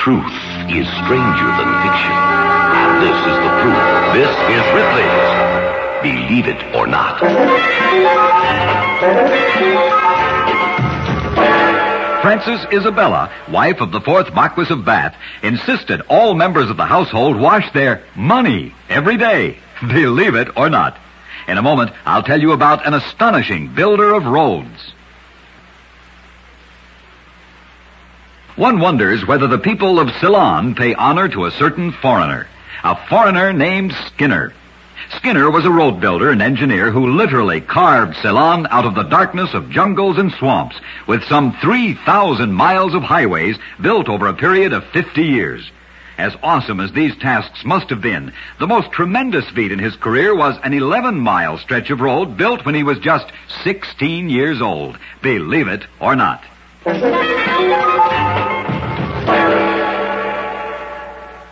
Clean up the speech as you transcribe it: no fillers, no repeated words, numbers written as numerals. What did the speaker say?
Truth is stranger than fiction. And this is the proof. This is Ripley's Believe It or Not. Princess Isabella, wife of the 4th Marquis of Bath, insisted all members of the household wash their money every day. Believe it or not. In a moment, I'll tell you about an astonishing builder of roads. One wonders whether the people of Ceylon pay honor to a certain foreigner. A foreigner named Skinner. Skinner was a road builder and engineer who literally carved Ceylon out of the darkness of jungles and swamps with some 3,000 miles of highways built over a period of 50 years. As awesome as these tasks must have been, the most tremendous feat in his career was an 11-mile stretch of road built when he was just 16 years old. Believe it or not.